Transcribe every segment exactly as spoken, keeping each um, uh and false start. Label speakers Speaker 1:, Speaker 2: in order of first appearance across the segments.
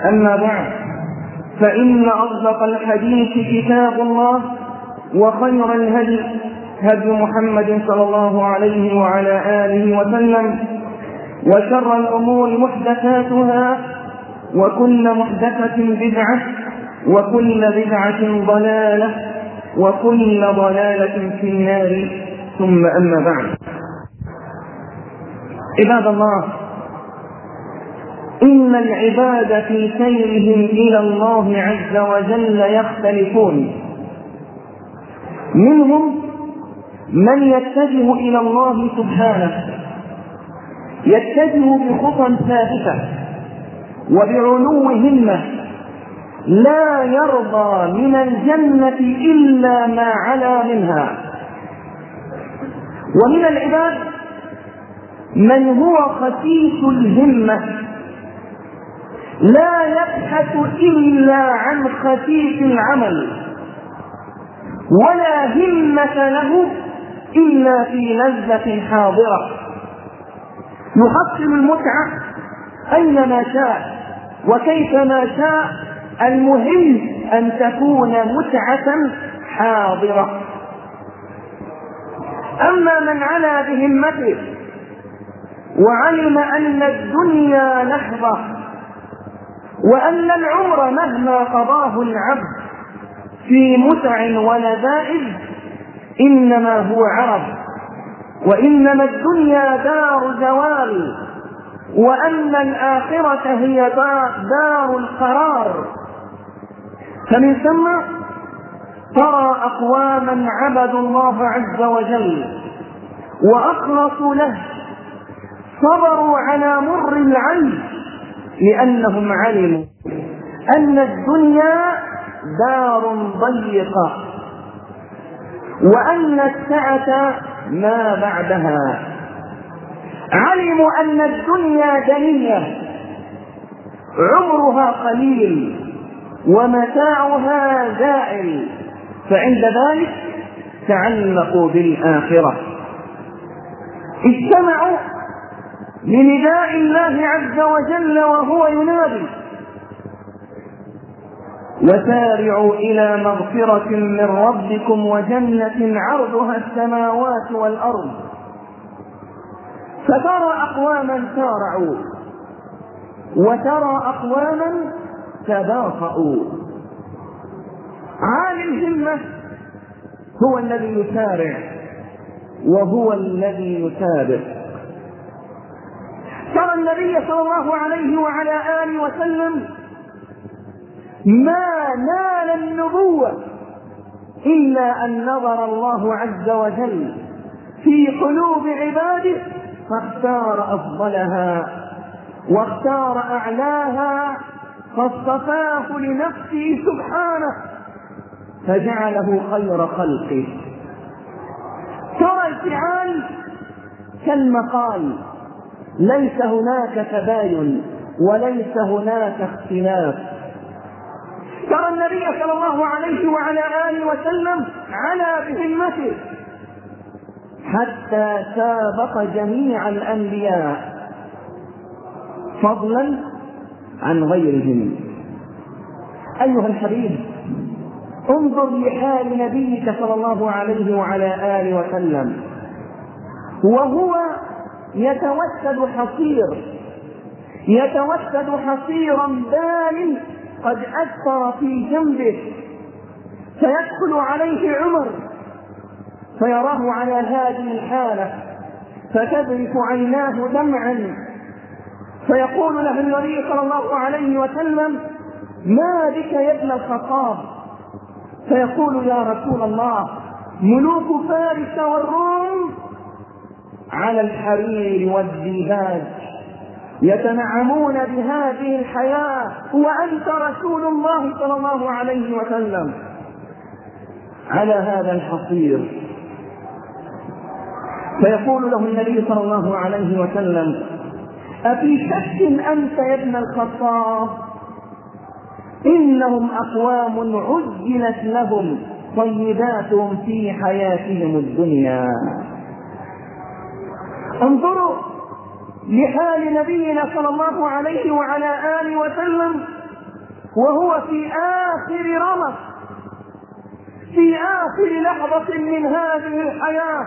Speaker 1: أما بعد، فإن أصدق الحديث كتاب الله، وخير الهدي هدي محمد صلى الله عليه وعلى آله وسلم، وشر الأمور محدثاتها، وكل محدثة بدعة، وكل بدعة ضلالة، وكل ضلالة في النار. ثم أما بعد، عباد الله، إن العباد في سيرهم إلى الله عز وجل يختلفون. منهم من يتجه إلى الله سبحانه، يتجه بخطى ثابتة وبعلو همة، لا يرضى من الجنة إلا ما علا منها. ومن العباد من هو خفيف الهمة، لا يبحث إلا عن خفيف العمل، ولا همة له إلا في لذة حاضرة، يحصل المتعة أينما شاء وكيفما شاء، المهم أن تكون متعة حاضرة. أما من علا بهمته وعلم أن الدنيا لحظة، وأن العمر مهما قضاه العبد في متع ولذائذ إنما هو عرض، وإنما الدنيا دار زوال، وأن الآخرة هي دار القرار، فمن ثم ترى أقواما عبدوا الله عز وجل وأخلصوا له، صبروا على مر العيش لأنهم علموا أن الدنيا دار ضيقة، وأن السعة ما بعدها. علموا أن الدنيا دنية عمرها قليل ومتاعها زائل، فعند ذلك تعلقوا بالآخرة. اجتمعوا لنداء الله عز وجل وهو ينادي: وسارعوا إلى مغفرة من ربكم وجنة عرضها السماوات والأرض. فترى أقواما سارعوا وترى أقواما تباطؤوا. عالي الهمة هو الذي يسارع وهو الذي يسابق. ترى النبي صلى الله عليه وعلى آله وسلم ما نال النبوة إلا أن نظر الله عز وجل في قلوب عباده فاختار أفضلها واختار أعلاها، فاصطفاه لنفسه سبحانه فجعله خير خلقه. ترى الفعال كالمقال، ليس هناك تباين وليس هناك اختلاف. ترى النبي صلى الله عليه وعلى آله وسلم علا بهمته حتى سابق جميع الأنبياء فضلا عن غيرهم. أيها الحبيب، انظر لحال نبيك صلى الله عليه وعلى آله وسلم وهو يتوسد حصير يتوسد حصيرا بال قد أثر في جنبه، فيدخل عليه عمر فيراه على هذه الحالة فتذرف عيناه دمعا، فيقول له النبي صلى الله عليه وسلم: ما بك يا ابن الخطاب؟ فيقول: يا رسول الله، ملوك فارس والروم على الحرير والديباج يتنعمون بهذه الحياة، وأنت رسول الله صلى الله عليه وسلم على هذا الحصير. فيقول له النبي صلى الله عليه وسلم: أفي شك أنت يا ابن الخطاب؟ إنهم أقوام عجلت لهم طيباتهم في حياتهم الدنيا. انظروا لحال نبينا صلى الله عليه وعلى آله وسلم وهو في آخر رمق، في آخر لحظة من هذه الحياة،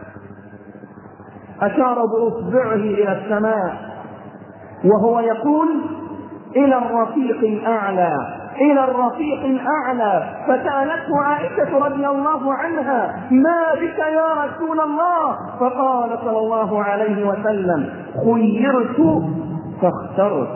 Speaker 1: أشار بإصبعه إلى السماء وهو يقول: إلى الرفيق الأعلى، إلى الرفيق الأعلى. فسألته عائشة رضي الله عنها: ما بك يا رسول الله؟ فقال صلى الله عليه وسلم: خيرت فاخترت.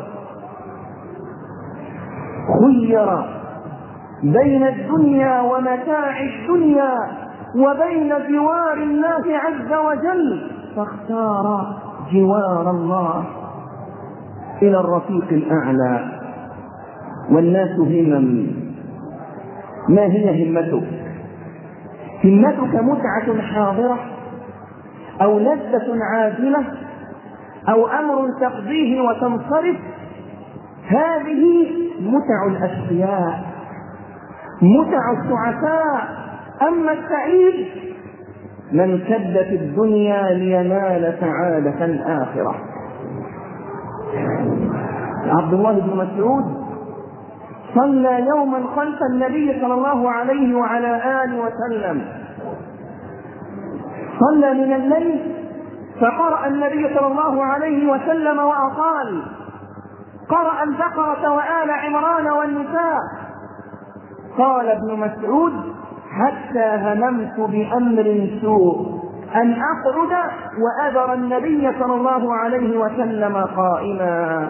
Speaker 1: خير بين الدنيا ومتاع الدنيا وبين جوار الله عز وجل، فاختار جوار الله، إلى الرفيق الأعلى. والناس همم. ما هي همتك؟ همتك متعة حاضرة، أو لذة عاجلة، أو أمر تقضيه وتنصرف؟ هذه متع الأشقياء، متع السعفاء. أما السعيد من كد في الدنيا لينال سعادة الآخرة. عبد الله بن مسعود صلى يوما خلف النبي صلى الله عليه وعلى آله وسلم، صلى من الليل فقرأ النبي صلى الله عليه وسلم وأطال، قرأ البقرة وآل عمران والنساء. قال ابن مسعود: حتى هممت بأمر سوء أن أقعد وأذر النبي صلى الله عليه وسلم قائما.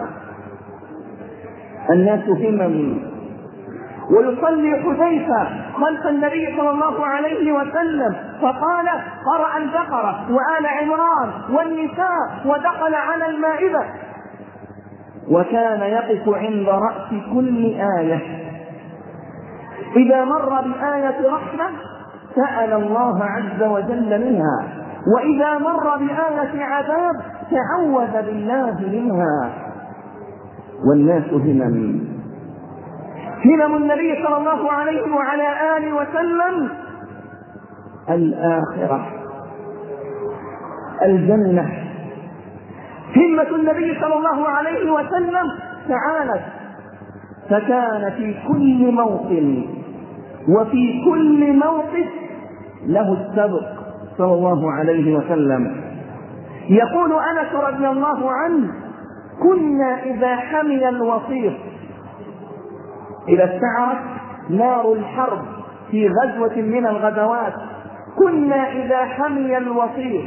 Speaker 1: الناس همم. ويصلي حذيفة خلف النبي صلى الله عليه وسلم فقال: قرأ البقرة وآل عمران والنساء ودخل على المائدة، وكان يقف عند رأس كل آية، إذا مر بآية رحمة سأل الله عز وجل منها، وإذا مر بآية عذاب تعوذ بالله منها. والناس همم. همم النبي صلى الله عليه وعلى آله وسلم الآخرة، الجنة. همة النبي صلى الله عليه وسلم تعالت، فكان في كل موطن وفي كل موقف له السبق صلى الله عليه وسلم. يقول أنس رضي الله عنه: كنا إذا حمي الوصيف، إذا استعرت نار الحرب في غزوة من الغزوات، كنا إذا حمي الوصيف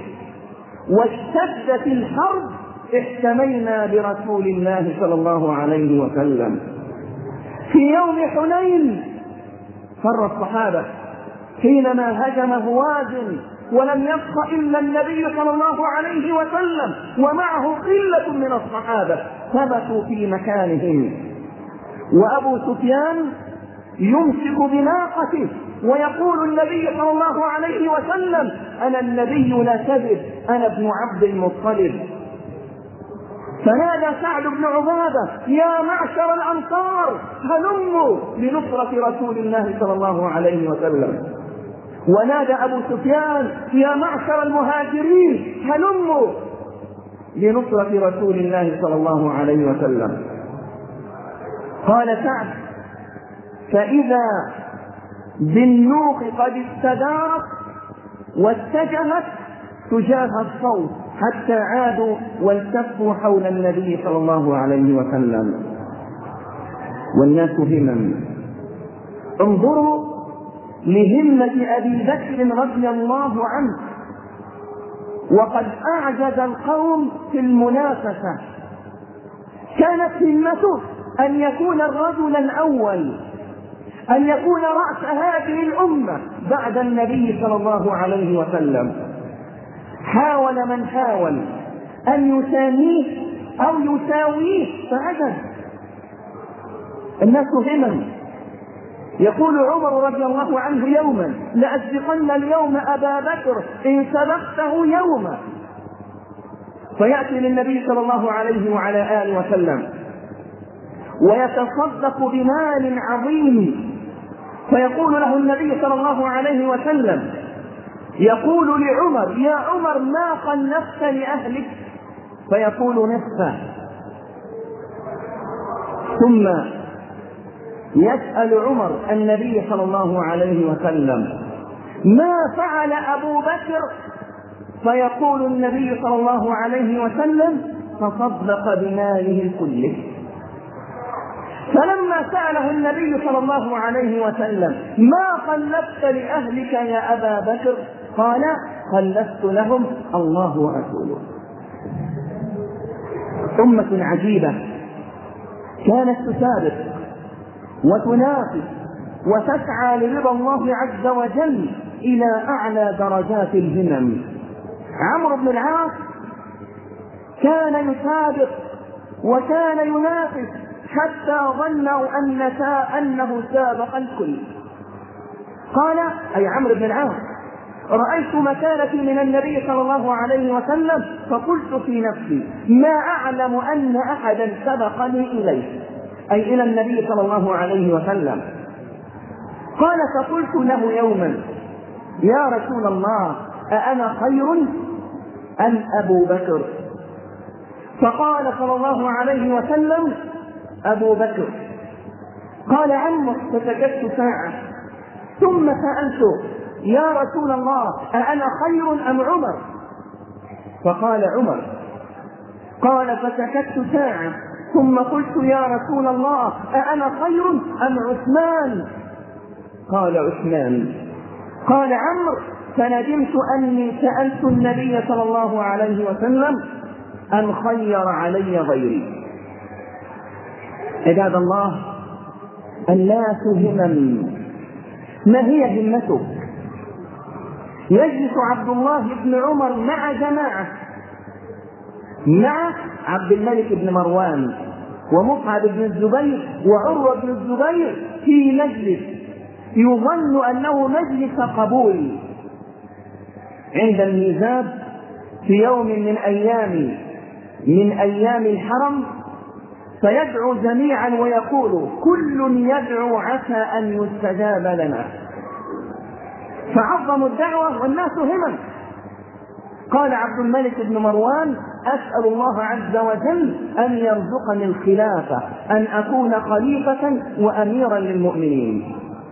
Speaker 1: واشتدت الحرب احتمينا برسول الله صلى الله عليه وسلم. في يوم حنين فر الصحابة حينما هجم هوازن ولم يبق إلا النبي صلى الله عليه وسلم ومعه قلة من الصحابة، ثبتوا في مكانهم، وأبو سفيان يمسك بناقته ويقول النبي صلى الله عليه وسلم: أنا النبي لا كذب، أنا ابن عبد المطلب. فنادى سعد بن عبادة: يا معشر الأنصار هلموا لنصرة رسول الله صلى الله عليه وسلم. ونادى أبو سفيان: يا معشر المهاجرين هلموا لنصرة رسول الله صلى الله عليه وسلم. قال سعد: فإذا بالنوق قد استدارت واتجهت تجاه الصوت حتى عادوا والتفوا حول النبي صلى الله عليه وسلم. والناس همم. انظروا لهمة أبي بكر رضي الله عنه، وقد أعجز القوم في المنافسة. كانت همته أن يكون الرجل الأول، أن يكون رأس هذه الأمة بعد النبي صلى الله عليه وسلم. حاول من حاول أن يساميه أو يساويه فعجز. الناس همم. يقول عمر رضي الله عنه يوما: لأسبقن اليوم أبا بكر إن سبقته يوما. فيأتي للنبي صلى الله عليه وعلى آله وسلم ويتصدق بمال عظيم، فيقول له النبي صلى الله عليه وسلم، يقول لعمر: يا عمر ما خلفت لأهلك؟ فيقول: نصفه. ثم يسأل عمر النبي صلى الله عليه وسلم: ما فعل أبو بكر؟ فيقول النبي صلى الله عليه وسلم: تصدق بماله كله. فلما سأله النبي صلى الله عليه وسلم: ما خلفت لأهلك يا أبا بكر؟ قال: خلفت لهم الله ورسوله. أمة عجيبة كانت تسابق وتنافس وتسعى لرضا الله عز وجل إلى أعلى درجات الهمم. عمرو بن العاص كان يسابق وكان ينافس حتى ظنوا أن أنه سابق الكل. قال أي عمرو بن العاص: رأيت مكانتي من النبي صلى الله عليه وسلم فقلت في نفسي: ما أعلم أن أحدا سبقني إليه، أي إلى النبي صلى الله عليه وسلم. قال: فقلت له يوما: يا رسول الله، أأنا خير أم أبو بكر؟ فقال صلى الله عليه وسلم: أبو بكر. قال عمه: فسكت ساعة ثم سألته: يا رسول الله، أأنا خير أم عمر؟ فقال: عمر. قال: فسكت ساعة ثم قلت: يا رسول الله، أأنا خير أم عثمان؟ قال: عثمان. قال عمرو: فندمت أني سألت النبي صلى الله عليه وسلم أن خير علي غيري. عباد الله، الناس همم. ما هي همتك؟ يجلس عبد الله بن عمر مع جماعة، مع عبد الملك بن مروان ومصعب بن الزبير وعروة بن الزبير في مجلس يظن أنه مجلس قبول عند الميزاب في يوم من أيام من أيام الحرم، فيدعو جميعا ويقول: كل يدعو عسى أن يستجاب لنا. فعظموا الدعوة والناس همم. قال عبد الملك بن مروان: أسأل الله عز وجل أن يرزقني الخلافة، أن أكون خليفة وأميرا للمؤمنين.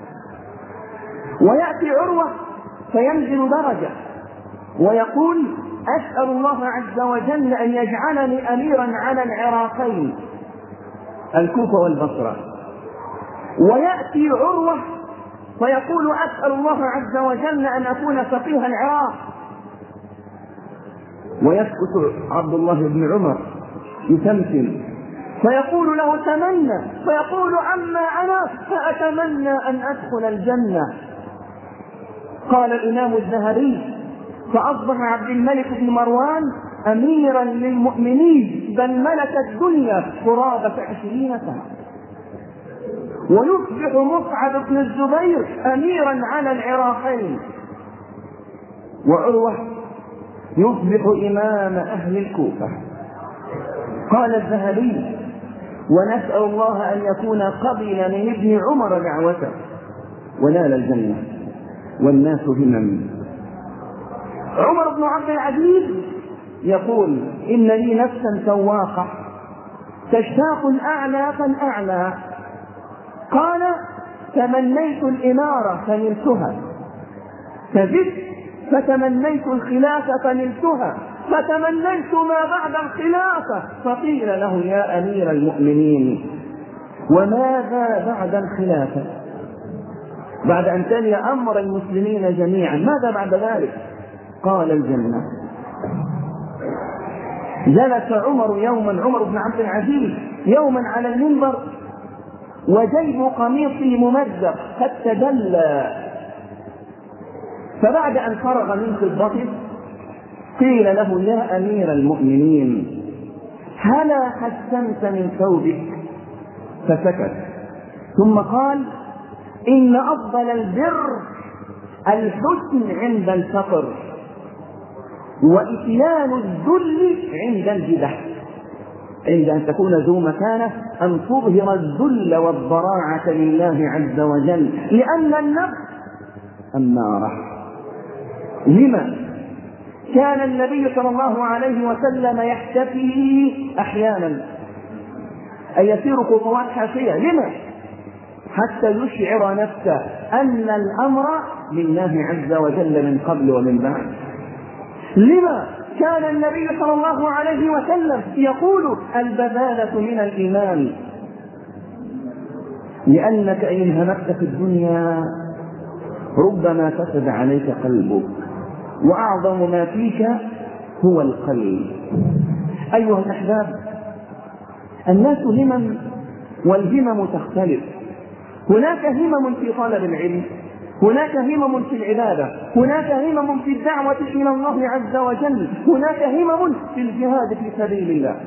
Speaker 1: ويأتي عروة فينزل درجة ويقول: أسأل الله عز وجل أن يجعلني أميرا على العراقين، الكوفة والبصرة. ويأتي عروة فيقول: أسأل الله عز وجل أن أكون فقيه العراق. ويسكت عبد الله بن عمر يتمثل فيقول له: تمنى. فيقول: أما أنا فأتمنى أن أدخل الجنة. قال الإمام الذهبي: فأصبح عبد الملك بن مروان أميرا للمؤمنين، بل ملك الدنيا قرابة عشرين سنة. ويصبح مصعب بن الزبير أميرا على العراقين، وعروة يصبح إمام أهل الكوفة. قال الذهبي: ونسأل الله أن يكون قبل من ابن عمر دعوته ونال الجنة والناس همم. عمر بن عبد العزيز يقول: إن لي نفسا سواقة تشتاق الأعلى فالأعلى. قال: تمنيت الإمارة فنلتها، فزدت فتمنيت الخلافة فنلتها، فتمنيت ما بعد الخلافة. فقيل له: يا أمير المؤمنين، وماذا بعد الخلافة؟ بعد أن تلي أمر المسلمين جميعا ماذا بعد ذلك؟ قال: الجنة. جلس عمر يوما عمر بن عبد العزيز يوما على المنبر وجيب قميصه ممزق قد تدلى، فبعد أن فرغ من خطبته قيل له: يا أمير المؤمنين، هلا حسنت من ثوبك؟ فسكت، ثم قال: إن أفضل البر الحسن عند الفقر، وإتيان الذل عند الجدح. عند أن تكون ذو مكانة أن تظهر الذل والضراعة لله عز وجل، لأن النفس أمارة. لما كان النبي صلى الله عليه وسلم يحتفي أحيانا أي يسير خطوات حافية؟ لما؟ حتى يشعر نفسه أن الأمر لله عز وجل من قبل ومن بعد. لما كان النبي صلى الله عليه وسلم يقول البذالة من الإيمان؟ لأنك إن همت في الدنيا ربما فسد عليك قلبك، وأعظم ما فيك هو القلب. أيها الأحباب، الناس همم والهمم تختلف. هناك همم في طلب العلم، هناك همم في العبادة، هناك همم في الدعوة إلى الله عز وجل، هناك همم في الجهاد في سبيل الله.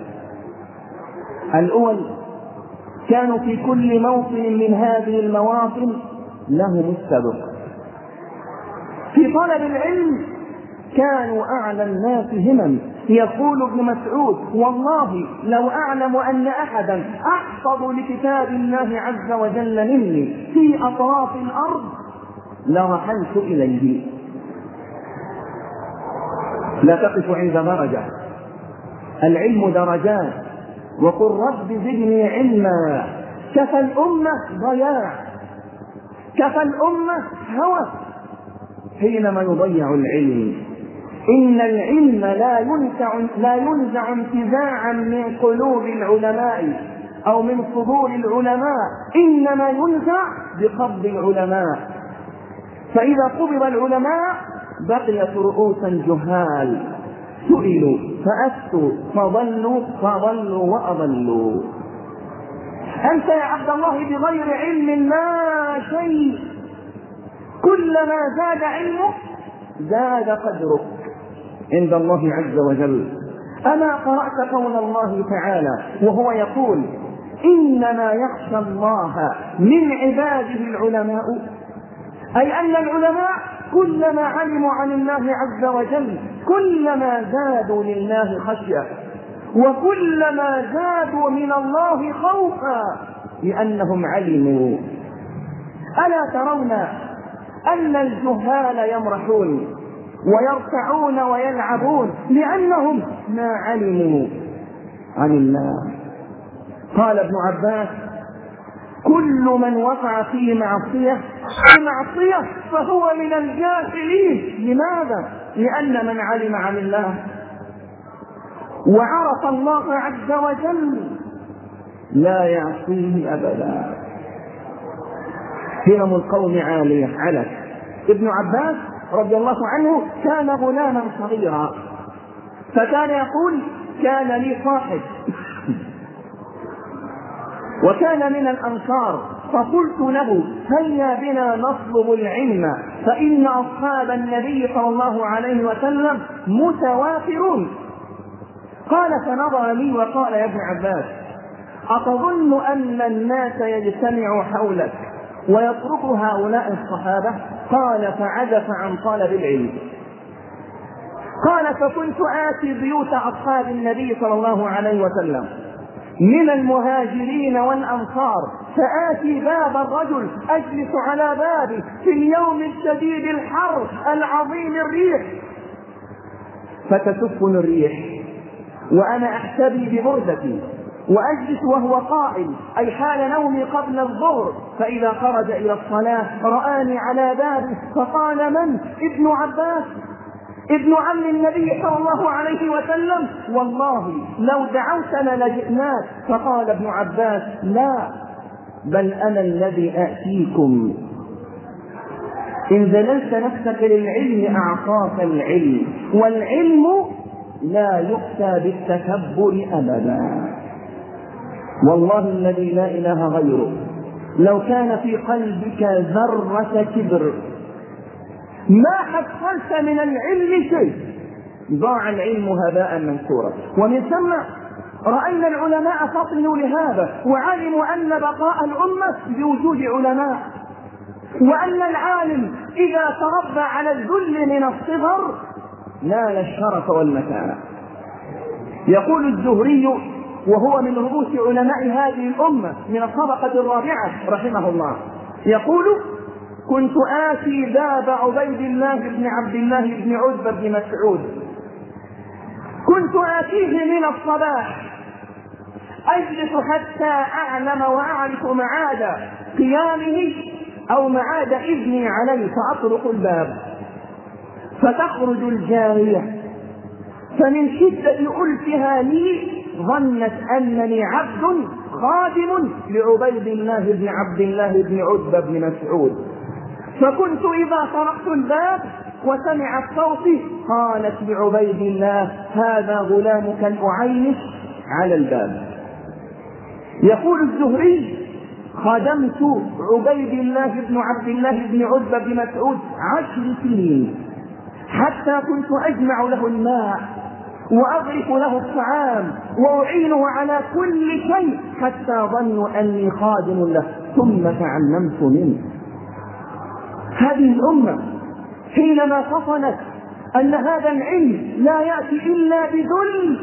Speaker 1: الأول كانوا في كل موطن من هذه المواطن لهم السبق. في طلب العلم كانوا أعلى الناس همم. يقول ابن مسعود: والله لو أعلم أن أحدا أحفظ لكتاب الله عز وجل مني في أطراف الأرض لرحلت إليه. لا تقف عند درجة، العلم درجات. وقل رب زدني علما. كفى الأمة ضياع، كفى الأمة هوى حينما يضيع العلم. إن العلم لا ينزع, لا ينزع انتزاعا من قلوب العلماء أو من صدور العلماء، إنما ينزع بقبض العلماء. فإذا قبض العلماء بقيت رؤوسا جهال، سئلوا فأفتوا فضلوا فضلوا وأضلوا. أنت يا عبد الله بغير علم لا شيء، كلما زاد علمك زاد قدرك عند الله عز وجل. أما قرأت قول الله تعالى وهو يقول: إنما يخشى الله من عباده العلماء؟ أي أن العلماء كلما علموا عن الله عز وجل كلما زادوا لله خشية، وكلما زادوا من الله خوفا، لأنهم علموا. ألا ترون أن الجهال يمرحون ويرتعون ويلعبون لأنهم ما علموا عن الله؟ قال ابن عباس: كل من وقع في معصية في معصية فهو من الجاهلين. لماذا؟ لأن من علم عن الله وعرف الله عز وجل لا يعصيه أبدا. همم القوم عالية علت. ابن عباس رضي الله عنه كان غلاما صغيرا، فكان يقول: كان لي صاحب وكان من الأنصار، فقلت له: هيا بنا نطلب العلم فإن أصحاب النبي صلى الله عليه وسلم متوافرون. قال: فنظر لي وقال: يا ابن عباس، أتظن أن الناس يجتمع حولك ويترك هؤلاء الصحابة؟ قال: فعجف عن طلب العلم. قال: فكنت آتي بيوت أصحاب النبي صلى الله عليه وسلم من المهاجرين والأنصار، فآتي باب الرجل أجلس على بابه في اليوم الشديد الحر العظيم الريح، فتسفن الريح وأنا أحتبي ببردتي وأجلس وهو قائم، أي حال نومي قبل الظهر. فإذا خرج إلى الصلاة رآني على بابه فقال: من؟ ابن عباس ابن عم النبي صلى الله عليه وسلم، والله لو دعوتنا لجئناك. فقال ابن عباس: لا، بل أنا الذي آتيكم. إن ذللت نفسك للعلم أعطاك العلم، والعلم لا يؤتى بالتكبر أبدا. والله الذي لا إله غيره، لو كان في قلبك ذرة كبر ما حصلت من العلم شيء، ضاع العلم هباء منثورا. ومن ثم رأينا العلماء فطنوا لهذا وعلموا أن بقاء الأمة بوجود علماء، وأن العالم إذا تربى على الذل من الصغر نال الشرف والمكانة. يقول الزهري وهو من رؤوس علماء هذه الأمة من الطبقة الرابعة رحمه الله، يقول: كنت آتي باب عبيد الله بن عبد الله بن عتبة بن مسعود، كنت آتيه من الصباح أجلس حتى أعلم وأعرف معاد قيامه أو معاد إذني عليه فأطرق الباب، فتخرج الجارية، فمن شدة ألفها لي ظنت أنني عبد خادم لعبيد الله بن عبد الله بن عتبة بن مسعود، فكنت إذا طرقت الباب وسمعت صوتي قالت لعبيد الله هذا غلامك الأعينش على الباب. يقول الزهري خدمت عبيد الله بن عبد الله بن عتبة بن مسعود عشر سنين، حتى كنت أجمع له الماء وأغرف له الطعام وأعينه على كل شيء حتى ظنوا أني خادم له، ثم تعلمت منه. هذه الأمة حينما فصلت أن هذا العلم لا يأتي إلا بذل.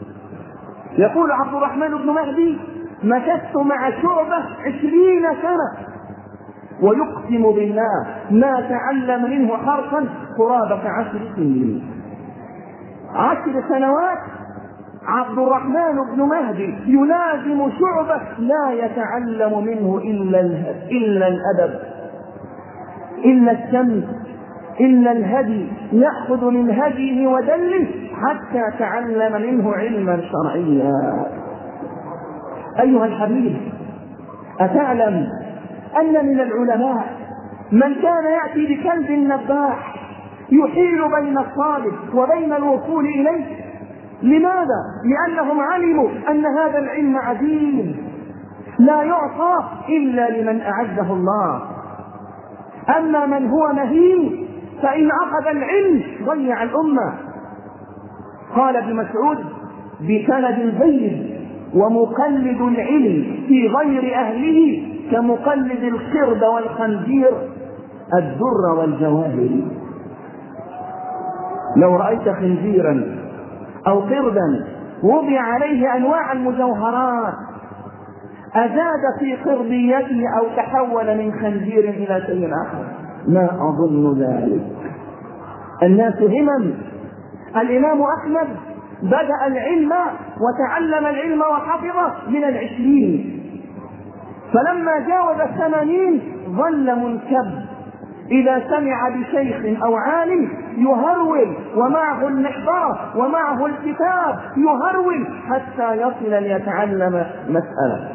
Speaker 1: يقول عبد الرحمن بن مهدي مكثت مع شعبة عشرين سنة ويقسم بالله ما تعلم منه حرفا قرابة عشر سنين. عشر سنوات عبد الرحمن بن مهدي يلازم شعبة لا يتعلم منه إلا, إلا الأدب، إلا السمت، إلا الهدي، يأخذ من هديه ودله حتى تعلم منه علما شرعيا. أيها الحبيب، أتعلم أن من العلماء من كان يأتي بكلب نباح يحيل بين الطالب وبين الوصول إليه؟ لماذا؟ لأنهم علموا أن هذا العلم عديم لا يعطى إلا لمن أعزه الله، أما من هو مهين فإن أخذ العلم ضيع الأمة. قال ابن مسعود بسند البيض ومقلد العلم في غير أهله كمقلد القرد والخنزير الدر والجواهر. لو رأيت خنزيرا أو قردا وضع عليه أنواع المجوهرات أزاد في قرضيته أو تحول من خنزير إلى شيء آخر؟ ما أظن ذلك. الناس همم. الإمام أحمد بدأ العلم وتعلم العلم وحفظه من العشرين، فلما جاوز الثمانين ظل منكب، إذا سمع بشيخ أو عالم يهرول ومعه المحبرة ومعه الكتاب يهرول حتى يصل ليتعلم مسألة.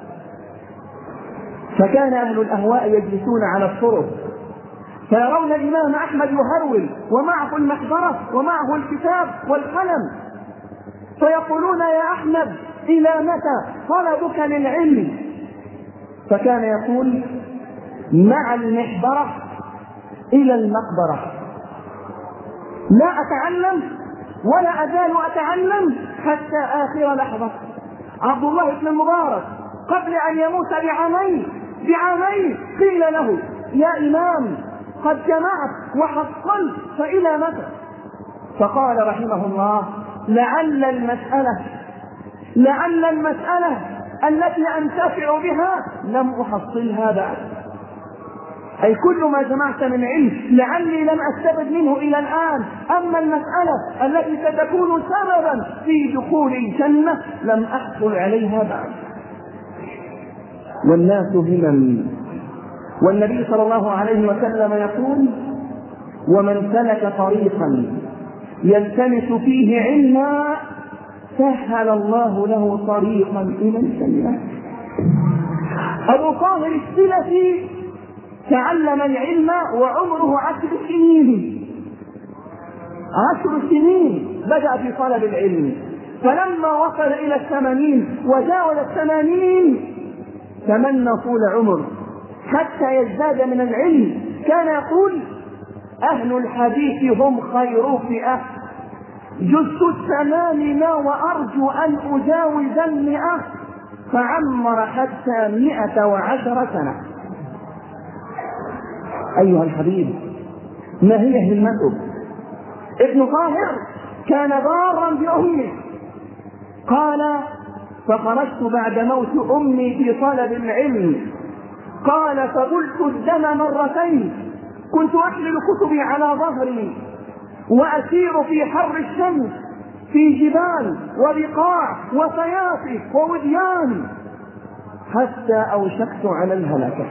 Speaker 1: فكان أهل الأهواء يجلسون على الطرق فيرون الإمام أحمد يهرول ومعه المحبرة ومعه الكتاب والقلم، فيقولون يا أحمد إلى متى طلبك للعلم؟ فكان يقول مع المحبرة إلى المقبرة، لا أتعلم ولا أزال أتعلم حتى آخر لحظة. عبد الله بن المبارك قبل أن يموت بعامين بعامين قيل له يا إمام قد جمعت وحصلت فإلى متى؟ فقال رحمه الله لعل المسألة لعل المسألة التي أنتفع بها لم أحصلها بعد، أي كل ما جمعت من علم لعلي لم أستفد منه إلى الآن، أما المسألة التي ستكون سببا في دخول الجنة لم أحصل عليها بعد. والناس همم، والنبي صلى الله عليه وسلم يقول ومن سلك طريقا يلتمس فيه علما سهل الله له طريقا إلى الجنة. أبو طاهر السلفي تعلم العلم وعمره عشر سنين عشر سنين بدأ في طلب العلم، فلما وصل إلى الثمانين وجاوز الثمانين تمنى طول عمر حتى يزداد من العلم. كان يقول أهل الحديث هم خير فئة، جزت الثمانين وأرجو أن أجاوز المئة، فعمر حتى مئة وعشر سنة. أيها الحبيب، ما هي همته؟ ابن طاهر كان ضارا بأمه، قال فخرجت بعد موت أمي في طلب العلم، قال فقلت الدم مرتين، كنت أحمل كتبي على ظهري وأسير في حر الشمس في جبال وبقاع وفيافي ووديان حتى أوشكت على الهلكة.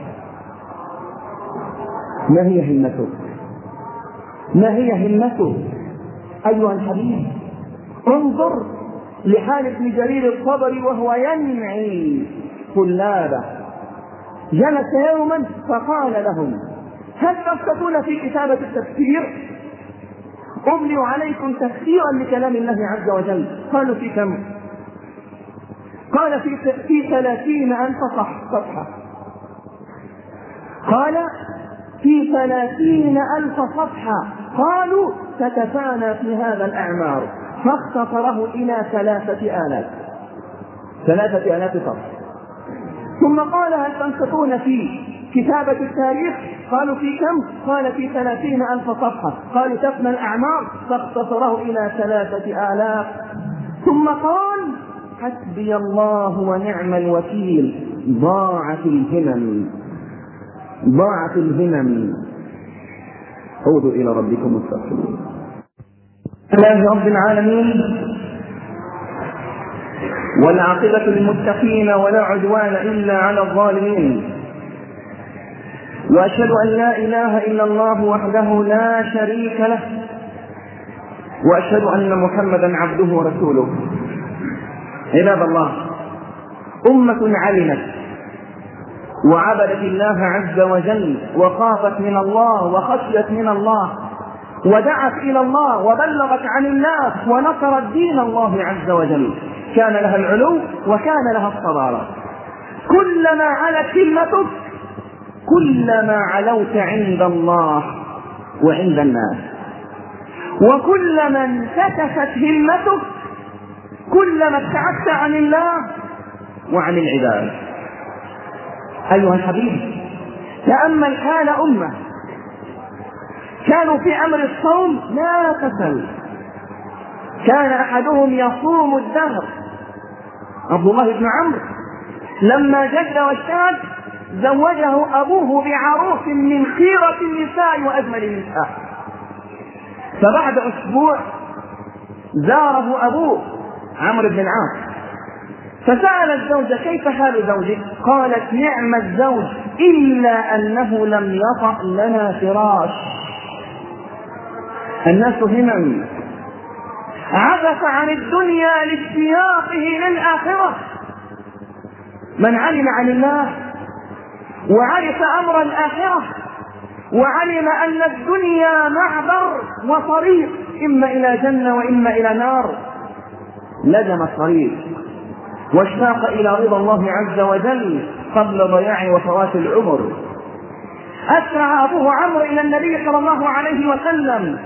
Speaker 1: ما هي همته؟ ما هي همته أيها الحبيب؟ انظر لحال ابن جرير الطبري وهو ينعي طلابه. جلس يوما فقال لهم: هل تفتون في كتابة التفسير؟ أملي عليكم تفسيرا لكلام الله عز وجل. قالوا: في كم؟ قال: في في ثلاثين ألف صفحة. قال: في ثلاثين ألف صفحة. قالوا: تتفانى في هذا الأعمار، فاختصره إلى ثلاثة آلاف ثلاثة آلاف صفحة. ثم قال: هل تنصفون في كتابة التاريخ؟ قالوا: في كم؟ قال: في ثلاثين ألف صفحة. قالوا: تفنى الأعمار، فاختصره إلى ثلاثة آلاف. ثم قال: حسبي الله ونعم الوكيل. ضاعت الهمم، ضاعت الهمم. عودوا إلى ربكم واستغفروه. لله رب العالمين، والعاقبة للمتقين ولا عدوان إلا على الظالمين، وأشهد أن لا إله إلا الله وحده لا شريك له، وأشهد أن محمدا عبده ورسوله. عباد الله، أمة علمت وعبدت الله عز وجل وخافت من الله وخشيت من الله ودعت إلى الله وبلغت عن الناس ونصرت دين الله عز وجل، كان لها العلو وكان لها الصدارة. كلما علت همتك كلما علوت عند الله وعند الناس، وكلما انكشفت همتك كلما ابتعدت عن الله وعن العباد. أيها الحبيب، تأمل حال أمة كانوا في أمر الصوم لا تسل. كان أحدهم يصوم الدهر، عبد الله بن عمرو، لما جد واشتد زوجه أبوه بعروس من خيرة النساء وأجمل النساء. فبعد أسبوع زاره أبوه عمرو بن العاص، فسأل الزوجة: كيف حال زوجك؟ قالت: نعم الزوج، إلا أنه لم يطأ لنا فراش. الناس همم، عبث عن الدنيا لاشتياقه للآخرة. من علم عن الله وعرف أمر الآخرة وعلم أن الدنيا معبر وطريق، إما إلى جنة وإما إلى نار، لزم الطريق واشتاق إلى رضا الله عز وجل قبل ضياع وفوات العمر. أسرع أبوه عمرو إلى النبي صلى الله عليه وسلم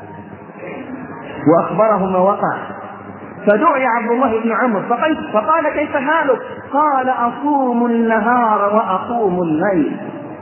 Speaker 1: وأخبره ما وقع، فدعي عبد الله بن عمرو فقال: كيف حالك؟ قال: أصوم النهار وأقوم الليل.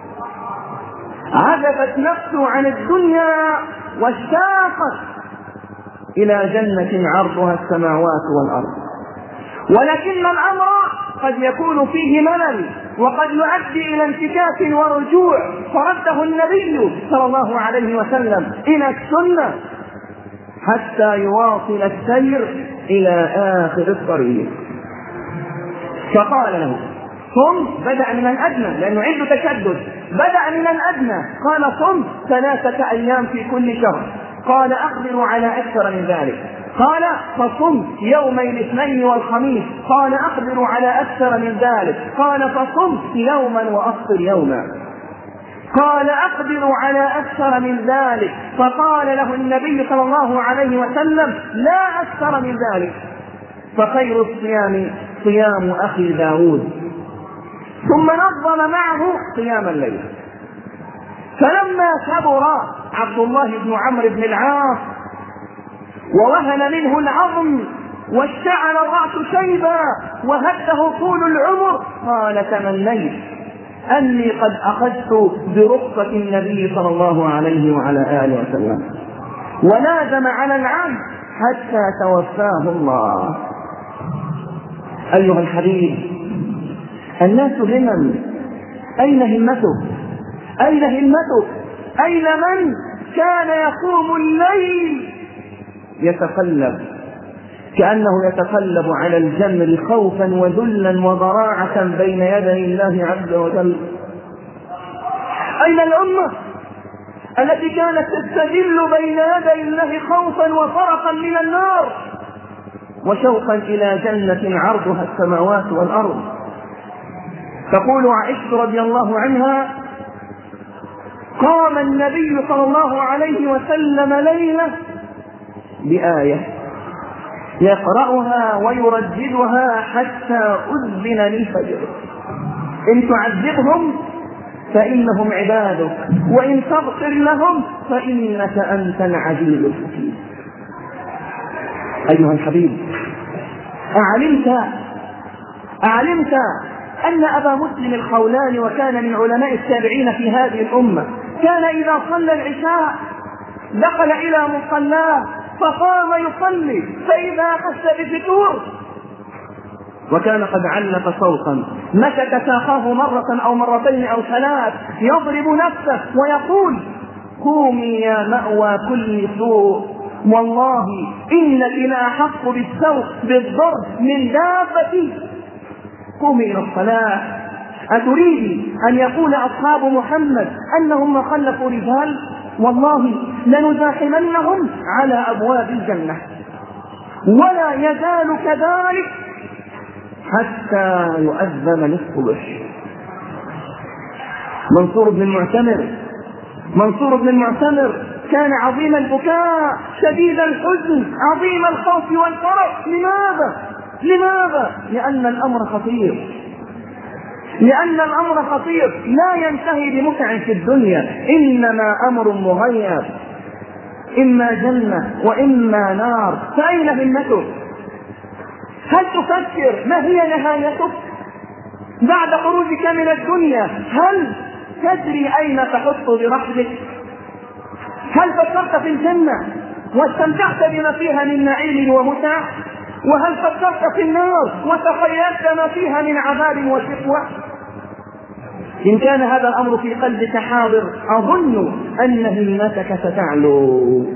Speaker 1: عزفت نفسه عن الدنيا واشتاقت إلى جنة عرضها السماوات والأرض. ولكن الأمر قد يكون فيه ملل وقد يؤدي إلى انتكاس ورجوع، فرده النبي صلى الله عليه وسلم إلى السنة حتى يواصل السير إلى آخر الطريق. فقال له: صم. بدأ من الأدنى لأنه عنده تشدد، بدأ من الأدنى. قال: صم ثلاثة أيام في كل شهر. قال: أقدر على أكثر من ذلك. قال: فصم يومي الاثنين والخميس. قال: أقدر على أكثر من ذلك. قال: فصم يوما وأفطر يوما. قال: أقدر على أكثر من ذلك. فقال له النبي صلى الله عليه وسلم: لا أكثر من ذلك، فخير الصيام صيام أخي داود. ثم نظم معه قيام الليل. فلما كبر عبد الله بن عمرو بن العاص ووهن منه العظم واشتعل الرأس شيبا وهده طول العمر، قال: تمنيت أني قد أخذت برخصة النبي صلى الله عليه وعلى آله وسلم، ولازم على العبد حتى توفاه الله. أيها الحبيب، الناس همم. أين همتك؟ أين همتك؟ أين من كان يقوم الليل يتقلب كأنه يتقلب على الجمر خوفا وذلا وضراعة بين يدي الله عز وجل. أين الأمة التي كانت تستذل بين يدي الله خوفا وفرقا من النار وشوقا إلى جنة عرضها السماوات والأرض؟ تقول عائشة رضي الله عنها: قام النبي صلى الله عليه وسلم ليلة بآية يقرأها ويرددها حتى أذن للفجر: إن تعذبهم فإنهم عبادك وإن تغفر لهم فإنك أنت العزيز الحكيم. أيها الحبيب، أعلمت أعلمت أن أبا مسلم الخولاني، وكان من علماء التابعين في هذه الأمة، كان إذا صلى العشاء دخل إلى مصلاه فقام يصلي، فإذا أخذ بفتور وكان قد علق صوتا مسك ساقاه مرة أو مرتين أو ثلاث يضرب نفسه ويقول: قومي يا مأوى كل سوء، والله إنك لأحق بالسوء بالضرب من دابتي، قومي إلى الصلاة. أتريد أن يقول أصحاب محمد أنهم خلفوا رجال؟ والله لنزاحمنهم على أبواب الجنة، ولا يزال كذلك حتى يؤذن نصف العشر. منصور بن المعتمر منصور بن المعتمر كان عظيم البكاء شديد الحزن عظيم الخوف والفرح. لماذا؟ لماذا؟ لأن الأمر خطير لأن الأمر خطير لا ينتهي بمتع في الدنيا، إنما أمر مغير، إما جنة وإما نار. فأين همتك؟ هل تفكر ما هي نهايتك بعد خروجك من الدنيا؟ هل تدري أين تحط برحلك؟ هل فكرت في الجنة واستمتعت بما فيها من نعيم ومتع؟ وهل فكرت في النار وتخيلت ما فيها من عذاب وشقوة؟ إن كان هذا الأمر في قلبك حاضر أظن أن همتك ستعلو.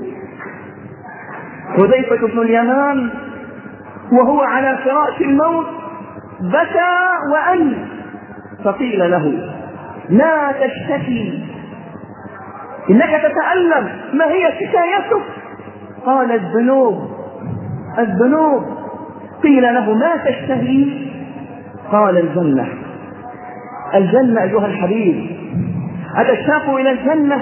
Speaker 1: حذيفة بن اليمان وهو على فراش الموت بكى وأن فقيل له: لا تشتكي، إنك تتألم، ما هي شكايتك؟ قال: الذنوب الذنوب. قيل له: ما تشتهي؟ قال: الجنة الجنة. أيها الحبيب، أتشتاق إلى الجنة؟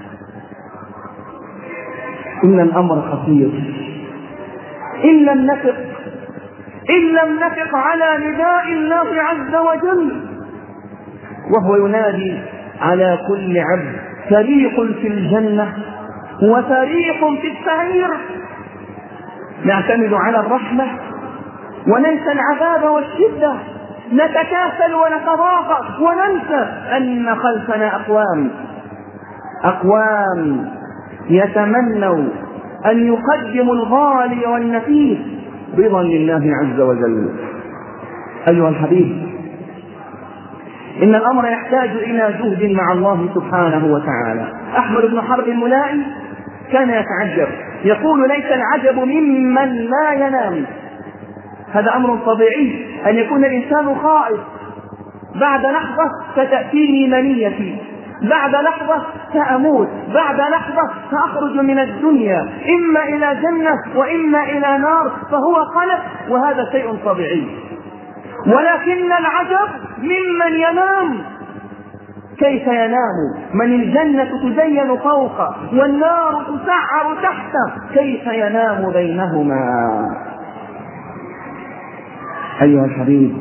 Speaker 1: إن الأمر خطير. إن لم نفق إن لم نفق على نداء الله عز وجل وهو ينادي على كل عبد: فريق في الجنة وفريق في السعير، نعتمد على الرحمة وننسى العذاب والشدة، نتكاسل ونتضاغط وننسى أن خلفنا أقوام أقوام يتمنوا أن يقدموا الغالي والنفيس رضا لله عز وجل. أيها الحبيب، إن الأمر يحتاج إلى جهد مع الله سبحانه وتعالى. أحمد بن حرب الملائي كان يتعجب، يقول: ليس العجب ممن لا ينام. هذا أمر طبيعي أن يكون الإنسان خائف، بعد لحظة ستأتيني منيتي، بعد لحظة سأموت، بعد لحظة سأخرج من الدنيا إما إلى جنة وإما إلى نار، فهو قلق، وهذا شيء طبيعي. ولكن العجب ممن ينام. كيف ينام من الجنة تزين فوقه والنار تسعر تحته؟ كيف ينام بينهما؟ أيها الحبيب،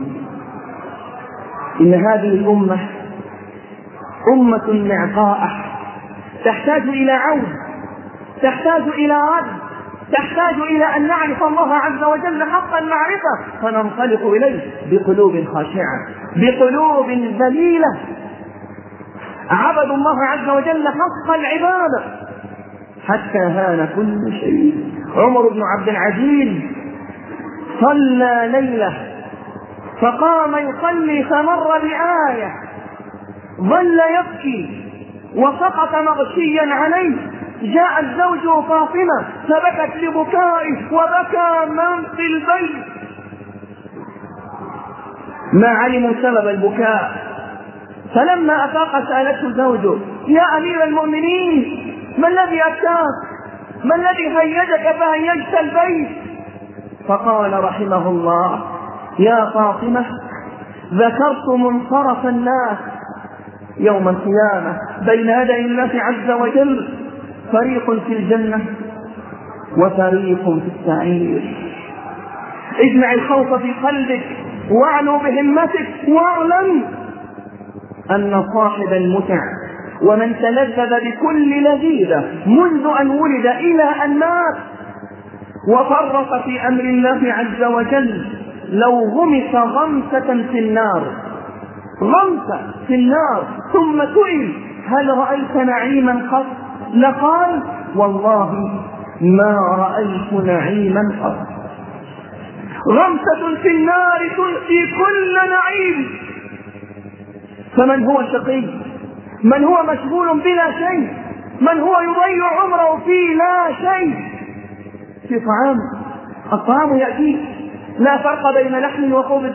Speaker 1: إن هذه الأمة أمة معطاءة تحتاج إلى عود، تحتاج إلى رد، تحتاج إلى أن نعرف الله عز وجل حق المعرفة، فننطلق إليه بقلوب خاشعة، بقلوب ذليلة، عبدوا الله عز وجل حق العبادة حتى هان كل شيء. عمر بن عبد العزيز صلى ليلة فقام يصلي فمر بآية، ظل يبكي وسقط مغشيا عليه، جاء الزوج فاطمة فبكت لبكائه وبكى من في البيت، ما علموا سبب البكاء. فلما أفاق سألته زوجه: يا أمير المؤمنين، ما الذي أبكاك؟ ما الذي هيجك فهيجت البيت؟ فقال رحمه الله: يا فاطمة، ذكرت منصرف الناس يوم القيامة بين يدي الله عز وجل، فريق في الجنة وفريق في السعير. اجمع الخوف في قلبك واعلو بهمتك، واعلم أن صاحب المتع ومن تلذذ بكل لذيذة منذ أن ولد إلى أن مات وفرط في أمر الله عز وجل، لو غمس غمسة في النار غمسة في النار ثم سئل: هل رأيت نعيما قط؟ لقال: والله ما رأيت نعيما قط. غمسة في النار تنسي كل نعيم. فمن هو شقي؟ من هو مشغول بلا شيء؟ من هو يضيع عمره في لا شيء؟ في طعام، الطعام يأتي لا فرق بين لحم وخبز،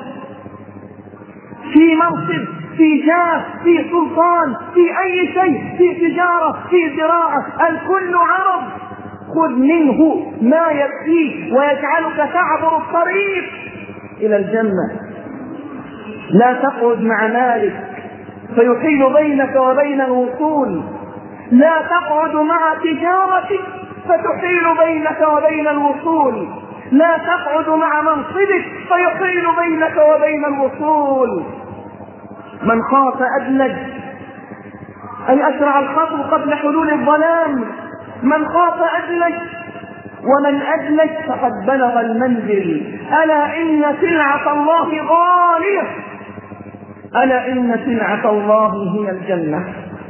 Speaker 1: في منصب، في جاه، في سلطان، في أي شيء، في تجارة، في زراعة، الكل عرض. خذ منه ما يكفيك ويجعلك تعبر الطريق إلى الجنة. لا تقعد مع مالك فيحيل بينك وبين الوصول، لا تقعد مع تجارتك فتحيل بينك وبين الوصول، لا تقعد مع منصبك فيحيل بينك وبين الوصول. من خاف أدلج، أي أسرع الخطو قبل حلول الظلام. من خاف أدلج، ومن أدلج فقد بلغ المنزل. ألا إن سلعة الله غالية، ألا إن سلعة الله هي الجنة.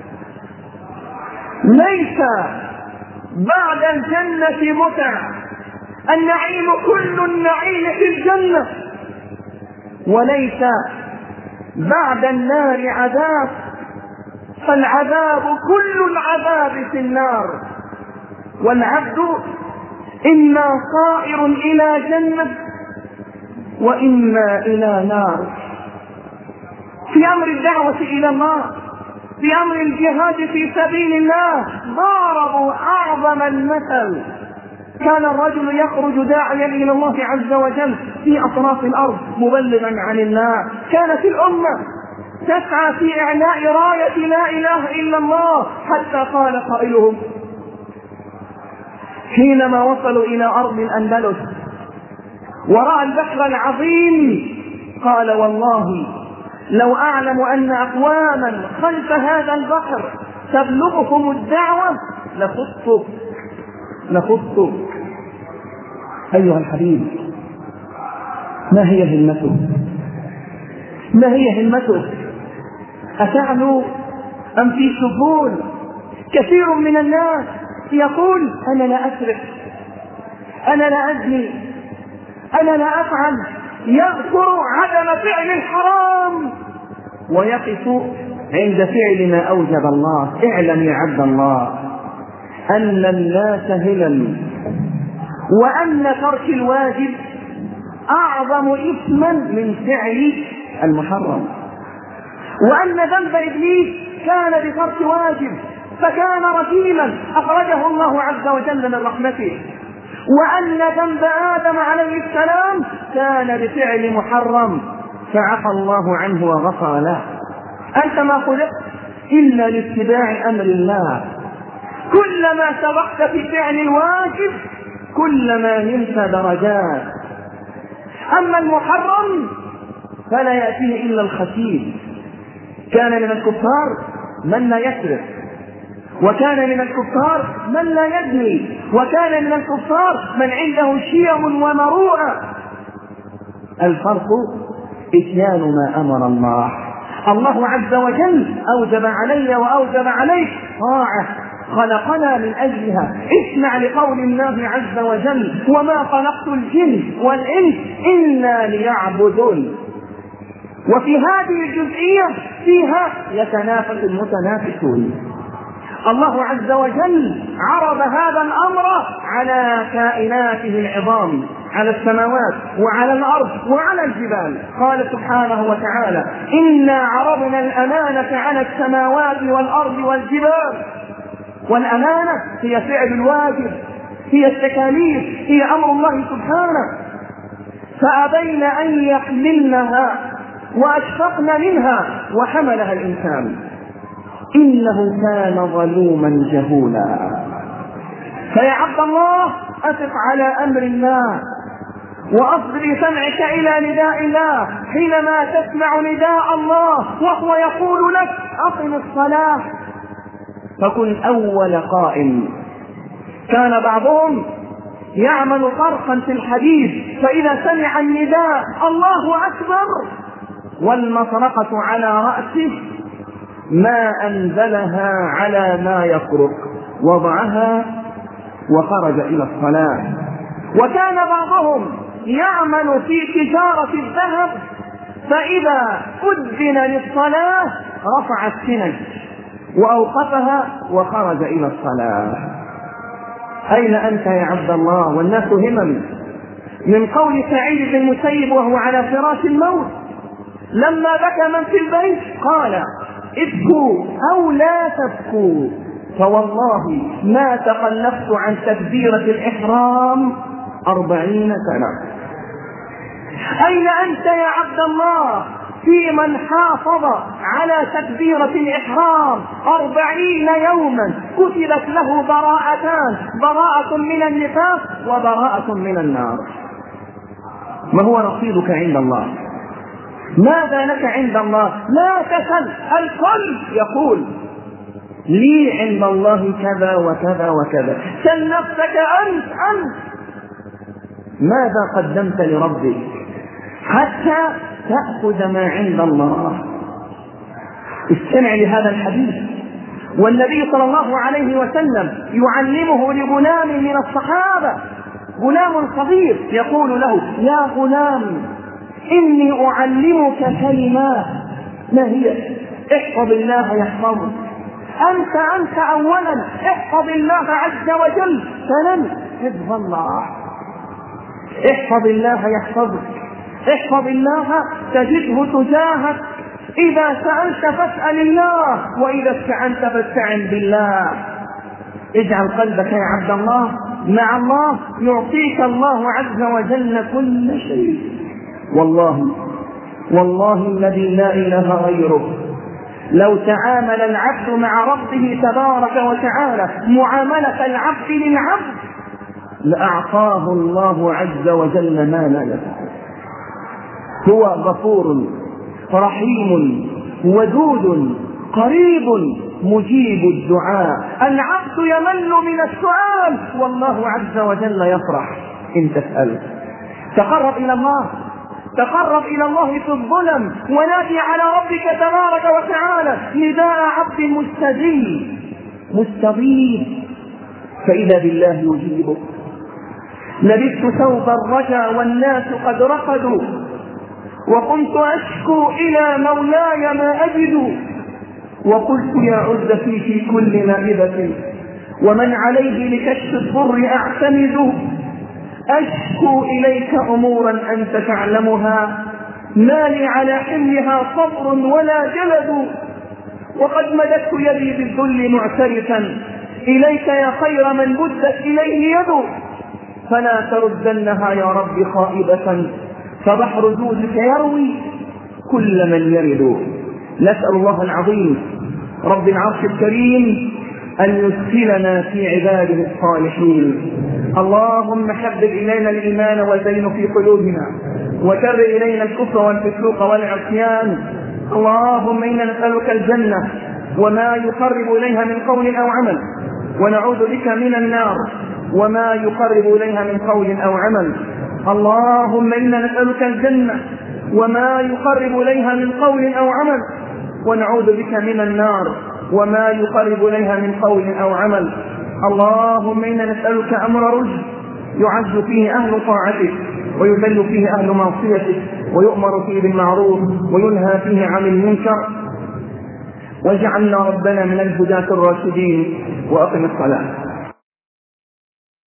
Speaker 1: ليس بعد الجنة متع، النعيم كل النعيم في الجنة، وليس بعد النار عذاب، فالعذاب كل العذاب في النار. والعبد إما صائر إلى جنة وإما إلى نار. في أمر الدعوة إلى الله، في أمر الجهاد في سبيل الله، ضاربوا أعظم المثل. كان الرجل يخرج داعيا إلى الله عز وجل في أطراف الأرض مبلغا عن الله. كانت الأمة تسعى في إعلاء راية لا إله إلا الله، حتى قال قائلهم حينما وصلوا إلى أرض الأندلس ورأى البحر العظيم قال: والله لو أعلم أن أقواما خلف هذا البحر تبلغهم الدعوة لخضت لخضت. أيها الحبيب، ما هي همتك؟ ما هي همتك؟ أتعلو أم في سفول؟ كثير من الناس يقول: أنا لا أسرق، أنا لا أزني، أنا لا أفعل، يذكر عدم فعل الحرام ويقف عند فعل ما أوجب الله. اعلم يا عبد الله أن الناس هلل، وأن ترك الواجب أعظم إثما من فعل المحرم، وأن ذنب إبليس كان بترك واجب فكان رجيما أخرجه الله عز وجل من رحمته، وأن ذنب آدم عليه السلام كان بفعل محرم فعفى الله عنه وغفر له. أنت ما خلقت إلا لاتباع أمر الله. كلما سبقت في فعل الواجب كلما نلت درجات. أما المحرم فلا يأتيه إلا الخسيس. كان من الكفار من لا يسرق، وكان من الكفار من لا يزني، وكان من الكفار من عنده شيم ومروءة. الفرق إتيان ما أمر الله. الله عز وجل أوجب علي وأوجب عليك طاعة خلقنا من أجلها. اسمع لقول الله عز وجل: وما خلقت الجن والإنس إلا ليعبدون. وفي هذه الجزئية فيها يتنافس المتنافسون. الله عز وجل عرض هذا الأمر على كائناته العظام، على السماوات وعلى الأرض وعلى الجبال. قال سبحانه وتعالى: إنا عرضنا الأمانة على السماوات والأرض والجبال. والأمانة هي فعل الواجب، هي التكاليف، هي أمر الله سبحانه، فأبين أن يحملنها وأشفقن منها وحملها الإنسان، إنه كان ظلوما جهولا. فيا عبد الله أثق على أمر الله، وأصغ بسمعك إلى نداء الله حينما تسمع نداء الله وهو يقول لك: أقم الصلاة، فكن أول قائم. كان بعضهم يعمل فرقا في الحديث، فإذا سمع النداء الله أكبر والمطرقة على رأسه ما أنزلها على ما يفرق، وضعها وخرج إلى الصلاة. وكان بعضهم يعمل في تجارة الذهب، فإذا أذن للصلاة رفع السنج وأوقفها وخرج إلى الصلاة. أين أنت يا عبد الله؟ والناس همم. من قول سعيد بن المسيب وهو على فراش الموت لما بكى من في البيت قال: ابكوا أو لا تبكوا، فوالله ما تخلفت عن تكبيرة الإحرام أربعين سنة. أين أنت يا عبد الله في من حافظ على تكبيرة الإحرام أربعين يوما كتبت له براءتان: براءة من النفاق وبراءة من النار؟ ما هو رصيدك عند الله؟ ماذا لك عند الله؟ لا تسل، الكل يقول لي عند الله كذا وكذا وكذا. سل نفسك أنت أنت ماذا قدمت لربك حتى تأخذ ما عند الله. استمع لهذا الحديث، والنبي صلى الله عليه وسلم يعلمه لغلام من الصحابة، غلام صغير، يقول له: يا غلام إني أعلمك كلمات. ما هي؟ احفظ الله يحفظك. أنت أنت أولا احفظ الله عز وجل، ثانيا حفظ الله. احفظ الله يحفظك، احفظ الله تجده تجاهك. إذا سألت فاسأل الله، وإذا استعنت فاستعن بالله. اجعل قلبك يا عبد الله مع الله، يعطيك الله عز وجل كل شيء. والله والله الذي لا إله غيره، لو تعامل العبد مع ربه تبارك وتعالى معاملة العبد للعبد لأعطاه الله عز وجل ما لا يفعل. هو غفور رحيم ودود قريب مجيب الدعاء. العبد يمل من السؤال والله عز وجل يفرح إن تسأل. تقرب إلى الله، تقرب إلى الله في الظلم، ونادي على ربك تبارك وتعالى نداء عبد مستجيب مستغيث، فإذا بالله يجيبه. لبثت ثوب الرجا والناس قد رقدوا، وقمت أشكو إلى مولاي ما أجد، وقلت يا عزتي في كل نائبة ومن عليه لكشف الضر أعتمد، أشكو إليك أمورا أنت تعلمها، ما لي على حملها صبر ولا جلد، وقد مددت يدي بالذل معترفا إليك يا خير من بدت إليه يده، فلا تردنها يا رب خائبة، فبحر جودك يروي كل من يرد. نسأل الله العظيم رب العرش الكريم أن يدخلنا في عباده الصالحين. اللهم حبب إلينا الإيمان وزينه في قلوبنا، وكر إلينا الكفر والفسوق والعصيان. اللهم إنا نسألك الجنة وما يقرب إليها من قول أو عمل، ونعوذ بك من النار وما يقرب إليها من قول أو عمل. اللهم إنا نسألك الجنة وما يقرب إليها من قول أو عمل، ونعوذ بك من النار وما يقرب إليها من قول أو عمل. اللهم إنا نسألك أمر رشد يعز فيه أهل طاعتك ويذل فيه أهل معصيتك، ويؤمر فيه بالمعروف وينهى فيه عن المنكر، واجعلنا ربنا من الهداة الراشدين. وأقم الصلاة.